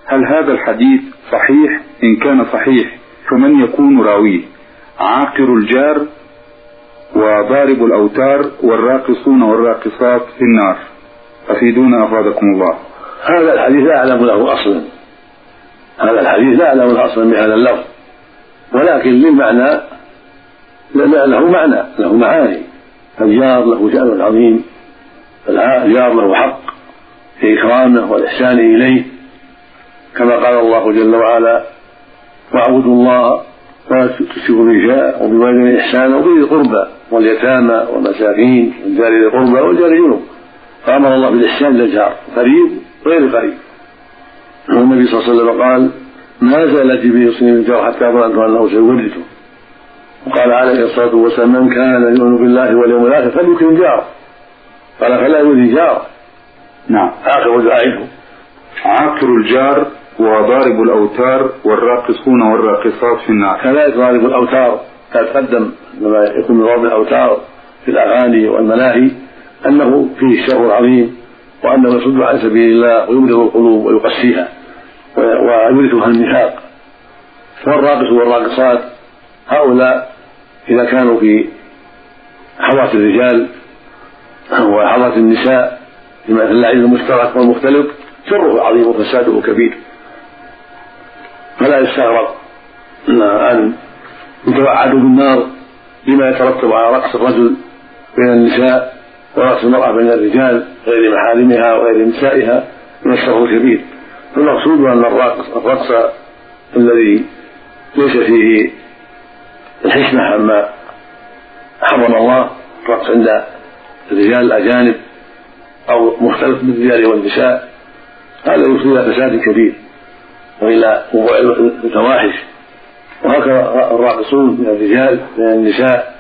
هل هذا الحديث صحيح؟ إن كان صحيح فمن يكون راويه؟ عاقر الجار وضارب الأوتار والراقصون والراقصات في النار. أفيدونا أفادكم الله. هذا الحديث لا أعلم له أصلا، هذا الحديث لا أعلم له أصلا بهذا اللفظ، ولكن للمعنى له معاني. الجار له شأن عظيم، الجار له حق في إكرامه والإحسان إليه، كما قال الله جل وعلا: واعبدوا الله ولا تشركوا به شيئا وبالوالدين إحسانا وبذي القربى واليتامى والمساكين والجار ذي القربى والجار جنوب. فأمر الله بالإحسان للجار قريب غير قريب. والنبي صلى الله عليه وسلم قال: ما زال جبريل يوصيني بالجار حتى ظننت أنه سيورثه. وقال عليه الصلاة والسلام: من كان يؤمن بالله واليوم الآخر فليكرم جاره. قال: فلا يؤذي جاره. نعم. آخر دعائه عاقر الجار وضارب الأوتار والراقصون والراقصات في النار. كذلك ضارب الأوتار تقدم لما يكون من ضرب الأوتار في الأغاني والملاهي أنه فيه الشر العظيم، وأنه يصد عن سبيل الله ويمرض القلوب ويقسيها ويورثها النفاق. والراقص والراقصات هؤلاء إذا كانوا في حواس الرجال وحواس النساء بما اللعب المشترك والمختلط شره عظيم وفساده كبير، فلا يستغرب أن يتوعدوا بالنار لما يترتب على رقص الرجل بين النساء ورقص المرأة بين الرجال غير محارمها وغير نسائها من الشر الكبير. فالمقصود أن الرقص الذي ليس فيه الحكمة عما حرم الله، الرقص عند الرجال الأجانب أو مختلط بالرجال والنساء، هذا يفضي إلى فساد كبير وإلى وقوع الفواحش. وهكذا الراقصون من الرجال من النساء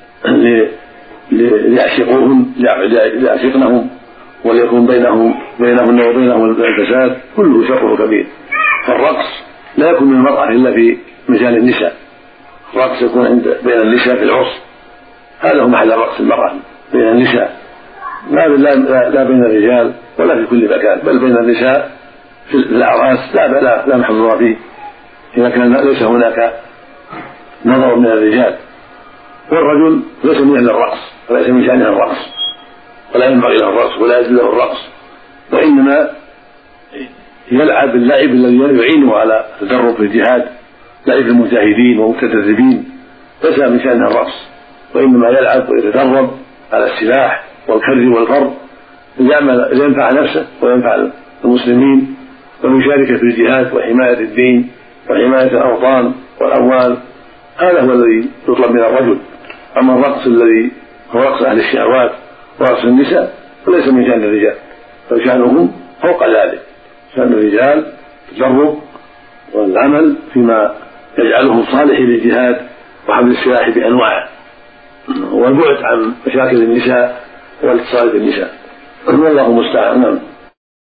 ليعشقوهن ليعشقنهم وليكون بينهن وبينهم الفساد، كله شر كبير. فالرقص لا يكون من المرأة إلا في مجال النساء، الرقص يكون بين النساء في العرس، هذا هو محل الرقص المرأة بين النساء، لا بين الرجال ولا في كل مكان، بل بين النساء في الأعراس لا محظور فيه إذا كان ليس هناك نظر من الرجال. والرجل ليس من أهل الرقص وليس من شأنه الرقص ولا ينبغي له الرقص ولا يجوز له الرقص، وإنما يلعب اللعب الذي يعينه على التدرب في الجهاد، لعب المجاهدين والمتدربين، ليس من شأنه الرقص، وإنما يلعب ويتدرب على السلاح والكر والفر لينفع نفسه وينفع المسلمين ويشارك في الجهاد وحماية الدين وحماية الأوطان والأموال. هذا هو الذي يطلب من الرجل. أما الرقص الذي هو رقص أهل الشهوات ورقص النساء فليس من شأن الرجال، فشأنهم فوق ذلك. شأن الرجال التدرب والعمل فيما يجعلهم صالح للجهاد وحمل السلاح بأنواعه، والبعد عن مشاكل النساء والاتصال بالنساء. والله المستعان.